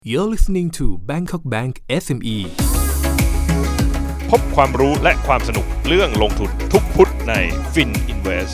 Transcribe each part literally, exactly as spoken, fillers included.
You're listening to Bangkok Bank เอส เอ็ม อีพบความรู้และความสนุกเรื่องลงทุนทุกพุธใน FinInvest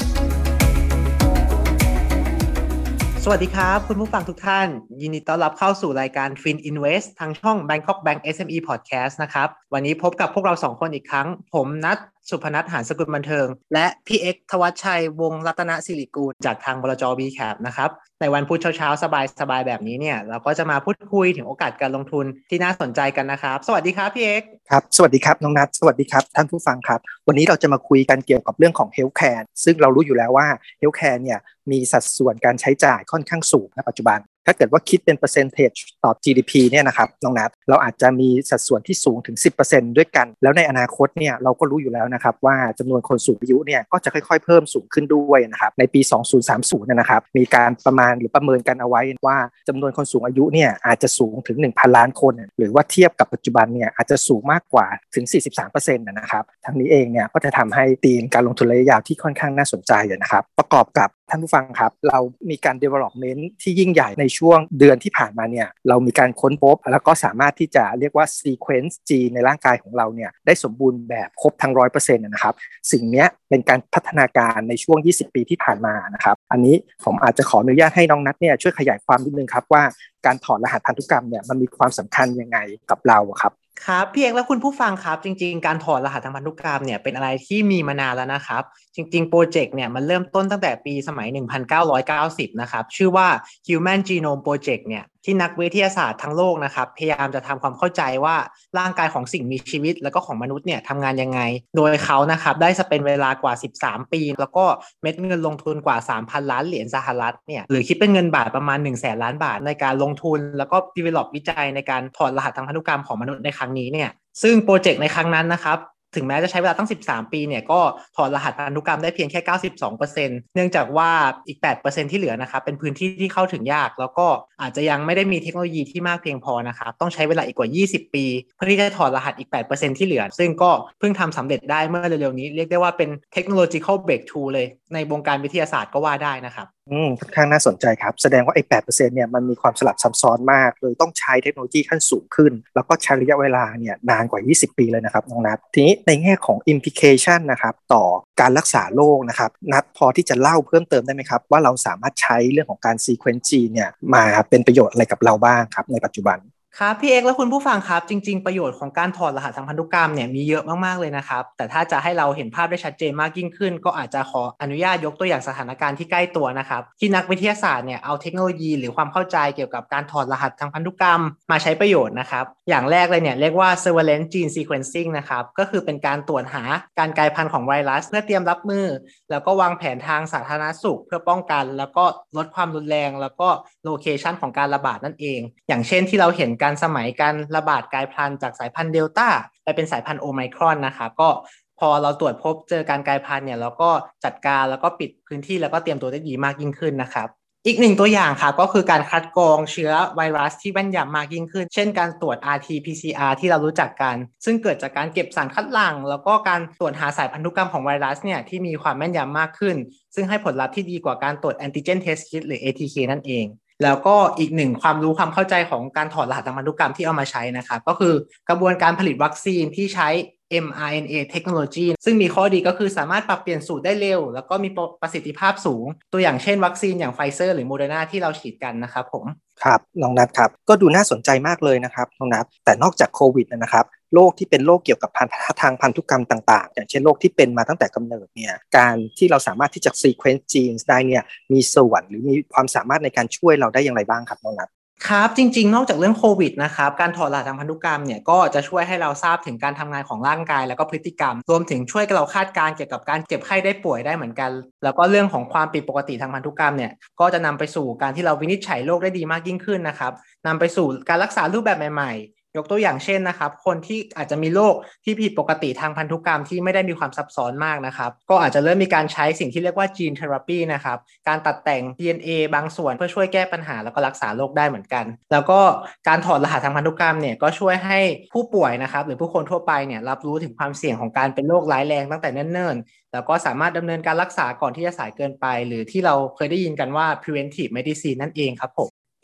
สวัสดีครับคุณผู้ฟังทุกท่านยินดีต้อนรับเข้าสู่รายการ FinInvest ทางช่อง Bangkok Bank เอส เอ็ม อี Podcast นะครับวันนี้พบกับพวกเราสองคนอีกครั้งผมนัทสุพนัทหานสกุลบันเทิงและพี่เอ็กซ์ธวัชชัยวงศ์รัตนศิริกูลจากทางบลจ. บี แคป นะครับในวันพุธเช้าๆสบายๆแบบนี้เนี่ยเราก็จะมาพูดคุยถึงโอกาสการลงทุนที่น่าสนใจกันนะครับสวัสดีครับพี่เอ็กซ์ครับสวัสดีครับน้องนัทสวัสดีครับท่านผู้ฟังครับวันนี้เราจะมาคุยกันเกี่ยวกับเรื่องของ Healthcare ซึ่งเรารู้อยู่แล้วว่า Healthcare เนี่ยมีสัดส่วนการใช้จ่ายค่อนข้างสูงในปัจจุบันถ้าเกิดว่าคิดเป็น percentage ต่อ จี ดี พี เนี่ยนะครับน้องนัทเราอาจจะมีสัดส่วนที่สูงถึง สิบเปอร์เซ็นต์ ด้วยกันแล้วในอนาคตเนี่ยเราก็รู้อยู่แล้วนะครับว่าจำนวนคนสูงอายุเนี่ยก็จะค่อยๆเพิ่มสูงขึ้นด้วยนะครับในปี สองพันสามสิบ นะครับมีการประมาณหรือประเมินกันเอาไว้ว่าจำนวนคนสูงอายุเนี่ยอาจจะสูงถึง หนึ่งพัน ล้านคนหรือว่าเทียบกับปัจจุบันเนี่ยอาจจะสูงมากกว่าถึง สี่สิบสามเปอร์เซ็นต์ นะครับทั้งนี้เองเนี่ยก็จะทำให้ธีมการลงทุนระยะยาวที่ค่อนข้างน่าสนใจนะครับประกอบกับท่านผู้ฟังครับเรามีการ development ที่ยิ่งใหญ่ในช่วงเดือนที่ผ่านมาเนี่ยเรามีการค้นพบแล้วก็สามารถที่จะเรียกว่า sequence gene ในร่างกายของเราเนี่ยได้สมบูรณ์แบบครบทั้ง หนึ่งร้อยเปอร์เซ็นต์ นะครับสิ่งนี้เป็นการพัฒนาการในช่วงยี่สิบปีที่ผ่านมานะครับอันนี้ผมอาจจะขออนุญาตให้น้องนัทเนี่ยช่วยขยายความนิดนึงครับว่าการถอดรหัสพันธุกรรมเนี่ยมันมีความสำคัญยังไงกับเราครับครับพี่เอกและคุณผู้ฟังครับจริงๆการถอดรหัสทางพันธุกรรมเนี่ยเป็นอะไรที่มีมานานแล้วนะครับจริงๆโปรเจกต์เนี่ยมันเริ่มต้นตั้งแต่ปีสมัยหนึ่งพันเก้าร้อยเก้าสิบนะครับชื่อว่า Human Genome Project เนี่ยที่นักวิทยาศาสตร์ทั้งโลกนะครับพยายามจะทำความเข้าใจว่าร่างกายของสิ่งมีชีวิตแล้วก็ของมนุษย์เนี่ยทำงานยังไงโดยเขานะครับได้สเปนเวลากว่าสิบสามปีแล้วก็เม็ดเงินลงทุนกว่า สามพัน ล้านเหรียญสหรัฐเนี่ยหรือคิดเป็นเงินบาทประมาณ หนึ่งแสน ล้านบาทในการลงทุนแล้วก็ develop วิจัยในการถอดรหัสทางพันธุกรรมของมนุษย์ในครั้งนี้เนี่ยซึ่งโปรเจกต์ในครั้งนั้นนะครับถึงแม้จะใช้เวลาตั้งสิบสามปีเนี่ยก็ถอดรหัสพันธุกรรมได้เพียงแค่ เก้าสิบสองเปอร์เซ็นต์ เนื่องจากว่าอีก แปดเปอร์เซ็นต์ ที่เหลือนะครับเป็นพื้นที่ที่เข้าถึงยากแล้วก็อาจจะยังไม่ได้มีเทคโนโลยีที่มากเพียงพอนะครับต้องใช้เวลาอีกกว่ายี่สิบปีเพื่อที่จะถอดรหัสอีก แปดเปอร์เซ็นต์ ที่เหลือซึ่งก็เพิ่งทำสำเร็จได้เมื่อเร็วๆนี้เรียกได้ว่าเป็น technological breakthrough เลยในวงการวิทยาศาสตร์ก็ว่าได้นะครับอืมค่อนข้างน่าสนใจครับแสดงว่าไอ้ แปดเปอร์เซ็นต์ เนี่ยมันมีความสลับซับซ้อนมากเลยต้องใช้เทคโนโลยีขั้นสูงขึ้นแล้วก็ใช้ระยะเวลาเนี่ยนานกว่ายี่สิบปีเลยนะครับน้องนัททีนี้ในแง่ของ implication นะครับต่อการรักษาโรคนะครับนัทพอที่จะเล่าเพิ่มเติมได้ไหมครับว่าเราสามารถใช้เรื่องของการ sequence gene เนี่ยมาเป็นประโยชน์อะไรกับเราบ้างครับในปัจจุบันครับพี่เอกและคุณผู้ฟังครับจริงๆประโยชน์ของการถอดรหัสทางพันธุกรรมเนี่ยมีเยอะมากๆเลยนะครับแต่ถ้าจะให้เราเห็นภาพได้ชัดเจนมากยิ่งขึ้นก็อาจจะขออนุญาตยกตัวอย่างสถานการณ์ที่ใกล้ตัวนะครับที่นักวิทยาศาสตร์เนี่ยเอาเทคโนโลยีหรือความเข้าใจเกี่ยวกับการถอดรหัสทางพันธุกรรมมาใช้ประโยชน์นะครับอย่างแรกเลยเนี่ยเรียกว่า surveillance gene sequencing นะครับก็คือเป็นการตรวจหาการกลายพันธุ์ของไวรัสเพื่อเตรียมรับมือแล้วก็วางแผนทางสาธารณสุขเพื่อป้องกันแล้วก็ลดความรุนแรงแล้วก็โลเคชันของการระบาดนั่นเองอย่างเช่นที่เราเห็นการสมัยการระบาดกลายพันธุ์จากสายพันธุ์เดลต้าไปเป็นสายพันธุ์โอไมครอนนะครับก็พอเราตรวจพบเจอการกลายพันธุ์เนี่ยเราก็จัดการแล้วก็ปิดพื้นที่แล้วก็เตรียมตัวได้ดีมากยิ่งขึ้นนะครับอีกหนึ่งตัวอย่างค่ะก็คือการคัดกรองเชื้อไวรัสที่แม่นยำมากยิ่งขึ้นเช่นการตรวจ อาร์ ที พี ซี อาร์ ที่เรารู้จักกันซึ่งเกิดจากการเก็บสารคัดหลั่งแล้วก็การตรวจหาสายพันธุกรรมของไวรัสเนี่ยที่มีความแม่นยำมากขึ้นซึ่งให้ผลลัพธ์ที่ดีกว่าการตรวจแอนติเจนเทสคิทหรือ เอ ที เค นั่นเองแล้วก็อีกหนึ่งความรู้ความเข้าใจของการถอดรหัสทางพันธุกรรมที่เอามาใช้นะครับก็คือกระบวนการผลิตวัคซีนที่ใช้ เอ็ม อาร์ เอ็น เอ Technology ซึ่งมีข้อดีก็คือสามารถปรับเปลี่ยนสูตรได้เร็วแล้วก็มีประสิทธิภาพสูงตัวอย่างเช่นวัคซีนอย่างไฟเซอร์หรือโมเดอร์นาที่เราฉีดกันนะครับผมครับน้องนัทครับก็ดูน่าสนใจมากเลยนะครับน้องนัทแต่นอกจากโควิดนะครับโรคที่เป็นโรคเกี่ยวกับทางพันธุกรรมต่างๆอย่างเช่นโรคที่เป็นมาตั้งแต่กำเนิดเนี่ยการที่เราสามารถที่จะ sequence genes ได้เนี่ยมีส่วนหรือมีความสามารถในการช่วยเราได้อย่างไรบ้างครับน้องนัทครับจริงๆนอกจากเรื่องโควิดนะครับการถอดรหัสทางพันธุกรรมเนี่ยก็จะช่วยให้เราทราบถึงการทำงานของร่างกายแล้วก็พฤติกรรมรวมถึงช่วยเราคาดการณ์เกี่ยวกับการเจ็บไข้ได้ป่วยได้เหมือนกันแล้วก็เรื่องของความผิดปกติทางพันธุกรรมเนี่ยก็จะนำไปสู่การที่เราวินิจฉัยโรคได้ดีมากยิ่งขึ้นนะครับนำไปสู่การรักษารูปแบบใหม่ๆยกตัวอย่างเช่นนะครับคนที่อาจจะมีโรคที่ผิดปกติทางพันธุกรรมที่ไม่ได้มีความซับซ้อนมากนะครับก็อาจจะเริ่มมีการใช้สิ่งที่เรียกว่า Gene Therapy นะครับการตัดแต่ง ดี เอ็น เอ บางส่วนเพื่อช่วยแก้ปัญหาแล้วก็รักษาโรคได้เหมือนกันแล้วก็การถอดรหัสทางพันธุกรรมเนี่ยก็ช่วยให้ผู้ป่วยนะครับหรือผู้คนทั่วไปเนี่ยรับรู้ถึงความเสี่ยงของการเป็นโรคร้ายแรงตั้งแต่เนิ่นๆแล้วก็สามารถดำเนินการรักษาก่อนที่จะสายเกินไปหรือที่เราเคยได้ยินกันว่า preventive medicine นั่นเองครับผม ท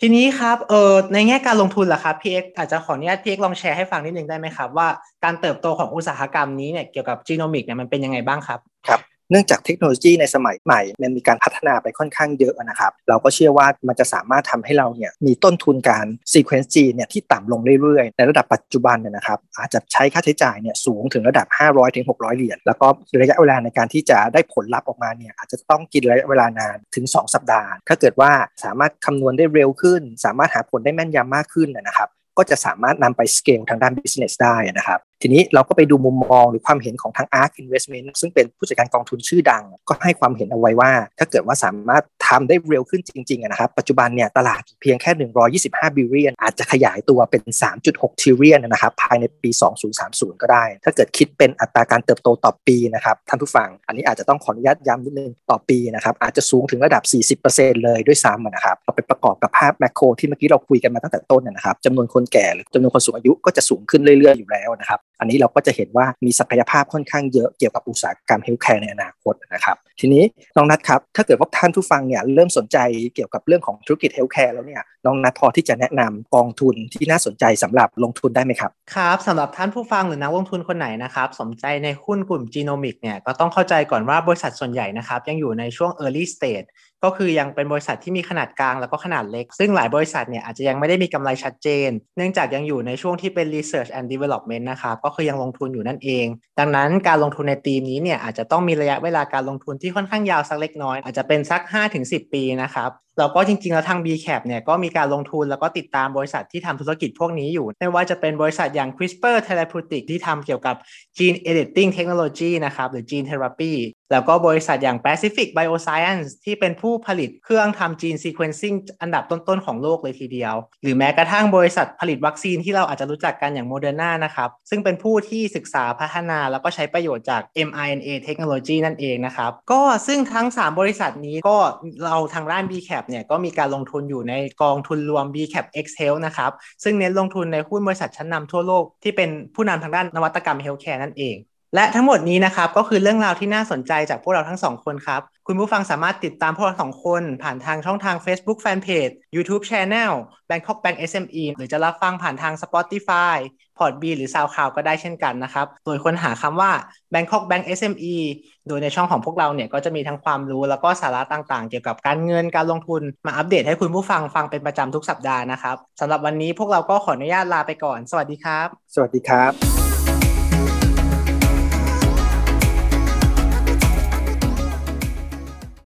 ทีนี้ครับเออในแง่การลงทุนล่ะครับพี่เอ็กอาจจะขออนุญาตพี่เอ็กลองแชร์ให้ฟังนิดนึงได้ไหมครับว่าการเติบโตของอุตสาหกรรมนี้เนี่ยเกี่ยวกับจีโนมิกเนี่ยมันเป็นยังไงบ้างครับครับเนื่องจากเทคโนโลยีในสมัยใหม่มันมีการพัฒนาไปค่อนข้างเยอะนะครับเราก็เชื่อว่ามันจะสามารถทำให้เราเนี่ยมีต้นทุนการซีเควนซ์จีนเนี่ยที่ต่ำลงเรื่อยๆในระดับปัจจุบันเนี่ยนะครับอาจจะใช้ค่าใช้จ่ายเนี่ยสูงถึงระดับห้าร้อยถึงหกร้อยเหรียญแล้วก็ระยะเวลาในการที่จะได้ผลลัพธ์ออกมาเนี่ยอาจจะต้องกินระยะเวลานานถึงสองสัปดาห์ถ้าเกิดว่าสามารถคำนวณได้เร็วขึ้นสามารถหาผลได้แม่นยำมากขึ้นนะครับก็จะสามารถนำไปสเกลทางด้าน business ได้นะครับทีนี้เราก็ไปดูมุมมองหรือความเห็นของทาง Ark Investment ซึ่งเป็นผู้จัดการกองทุนชื่อดังก็ให้ความเห็นเอาไว้ว่าถ้าเกิดว่าสามารถทำได้เร็วขึ้นจริงๆนะครับปัจจุบันเนี่ยตลาดเพียงแค่หนึ่งร้อยยี่สิบห้า billion อาจจะขยายตัวเป็น สามจุดหก trillion นะครับภายในปีสองพันสามสิบก็ได้ถ้าเกิดคิดเป็นอัตราการเติบโตต่อปีนะครับท่านผู้ฟังอันนี้อาจจะต้องขออนุญาตย้ำนิดนึงต่อปีนะครับอาจจะสูงถึงระดับ สี่สิบเปอร์เซ็นต์ เลยด้วยซ้ำนะครับเอาไปประกอบกับภาพแมคโครที่เมื่อกี้เราคุยกันมาตั้งแต่ต้นนะครับจำนวนคนแก่หรือจำนวนคนสูงอายุก็จะสูงขึ้นเรื่อยๆอยู่แล้วนะครับอันนี้เราก็จะเห็นว่ามีศักยภาพค่อนข้างเยอะเกี่ยวกับอุตสาหกรรมเฮลท์แคร์ในอนาคตนะครับทีนี้น้องนัทครับถ้าเกิดว่าท่านผู้ฟังเนี่ยเริ่มสนใจเกี่ยวกับเรื่องของธุรกิจเฮลท์แคร์แล้วเนี่ยน้องนัทพอที่จะแนะนำกองทุนที่น่าสนใจสำหรับลงทุนได้ไหมครับครับสำหรับท่านผู้ฟังหรือนักลงทุนคนไหนนะครับสนใจในหุ้นกลุ่มจีโนมิกเนี่ยก็ต้องเข้าใจก่อนว่าบริษัทส่วนใหญ่นะครับยังอยู่ในช่วง early stage ก็คือยังเป็นบริษัทที่มีขนาดกลางแล้วก็ขนาดเล็กซึ่งหลายบริษัทเนี่ยอาจจะยังไม่ได้มีกำไรชัดเจนเนื่องจากยังอยู่ในช่วงที่เป็น research and development นะครับก็คือยังลงทุนอยู่นั่นเองดังนั้นการลงทุนในธีมนี้เนี่ยอาจจะต้องมีระยะเวลาการลงทุนที่ค่อนข้างยาวสักเล็กน้อยอาจจะเป็นสัก ห้าถึงสิบ ปีนะครับแล้วก็จริงๆแล้วทาง บี แคป เนี่ยก็มีการลงทุนแล้วก็ติดตามบริษัทที่ทำธุรกิจพวกนี้อยู่ไม่ว่าจะเป็นบริษัทอย่าง CRISPR Therapeutics ที่ทำเกี่ยวกับ Gene Editing Technology นะครับหรือ Gene Therapy แล้วก็บริษัทอย่าง Pacific Bioscience ที่เป็นผู้ผลิตเครื่องทำ Gene Sequencing อันดับต้นๆของโลกเลยทีเดียวหรือแม้กระทั่งบริษัทผลิตวัคซีนที่เราอาจจะรู้จักกันอย่าง Moderna นะครับซึ่งเป็นผู้ที่ศึกษาพัฒนาแล้วก็ใช้ประโยชน์จาก เอ็ม อาร์ เอ็น เอ Technology นั่นเองนะครับก็ซึ่งทั้งสามบริษัทนี้ก็เราทางด้าน บี แคป เนี่ยก็มีการลงทุนอยู่ในกองทุนรวม บี แคป X Health นะครับซึ่งเน้นลงทุนในหุ้นบริษัทชั้นนำทั่วโลกที่เป็นผู้นำทางด้านนวัตกรรมเฮลท์แคร์นั่นเองและทั้งหมดนี้นะครับก็คือเรื่องราวที่น่าสนใจจากพวกเราทั้งสองคนครับคุณผู้ฟังสามารถติดตามพวกเราสองคนผ่านทางช่องทาง Facebook Fanpage YouTube Channel Bangkok Bank เอส เอ็ม อี หรือจะรับฟังผ่านทาง Spotify Podbean หรือ SoundCloud ก็ได้เช่นกันนะครับโดยค้นหาคำว่า Bangkok Bank เอส เอ็ม อี โดยในช่องของพวกเราเนี่ยก็จะมีทั้งความรู้แล้วก็สาระต่างๆเกี่ยวกับการเงินการลงทุนมาอัปเดตให้คุณผู้ฟังฟังเป็นประจำทุกสัปดาห์นะครับสำหรับวันนี้พวกเราก็ขออนุญาตลาไปก่อนสวัสดีครับสวัสดีครับ